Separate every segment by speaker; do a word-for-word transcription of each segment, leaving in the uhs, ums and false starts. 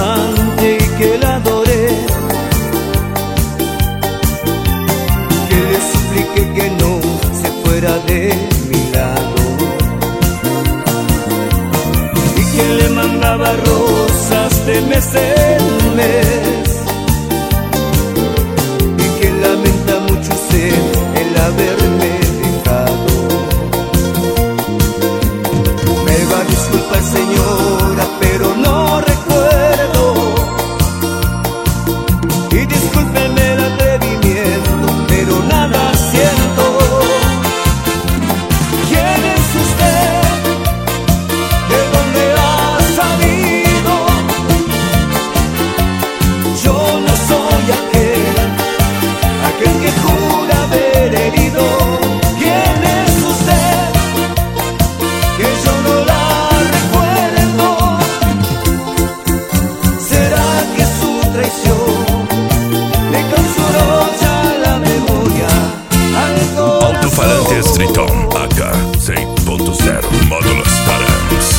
Speaker 1: amante y que la adoré, que le supliqué que no se fuera de mi lado, y que le mandaba rosas de mes en mes, y que lamenta mucho usted el haberme dejado. Me va a disculpar, señora, pero no recuerdo, y discúlpeme el atrevimiento, pero nada siento. ¿Quién es usted? ¿De dónde ha salido? Yo no soy aquel, aquel que jura haber herido. ¿Quién es usted? Que yo no la recuerdo. ¿Será que su traición le clausuró ya la memoria al corazón?
Speaker 2: Alto-falantes Triton A K seis punto cero módulo Starams.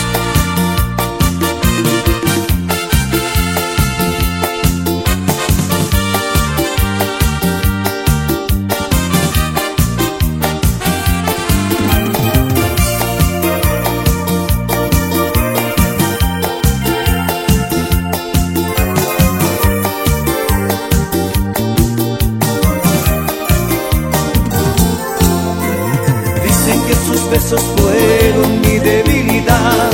Speaker 1: Dicen que sus besos fueron mi debilidad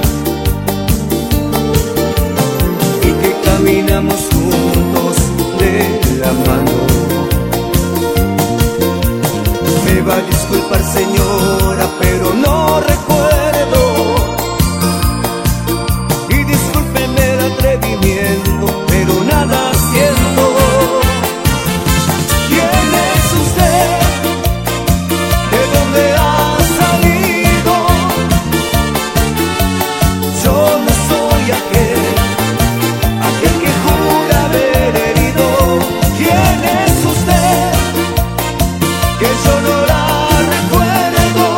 Speaker 1: y que caminamos juntos de la mano. Me va a disculpar, señora, pero no recuerdo, y discúlpeme el atrevimiento, pero nada siento. ¿Quién es usted? ¿De dónde ha salido? Yo no soy aquel, aquel que jura haber herido. ¿Quién es usted? Que yo no la recuerdo.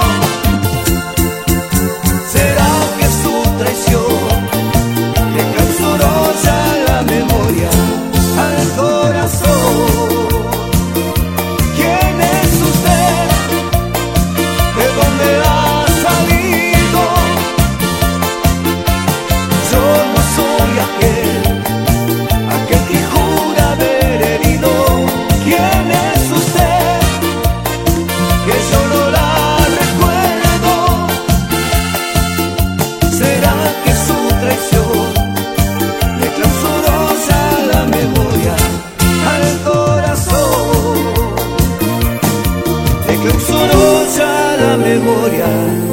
Speaker 1: ¿Será que su traición le clausuró ya la memoria al corazón? ¿Quién es usted? ¿De dónde ha salido? Yo no soy aquel, aquel que jura haber herido. ¿Quién es usted? Que yo no la recuerdo. ¿Será que su traición le clausuró ya la memoria al corazón? Le clausuró ya la memoria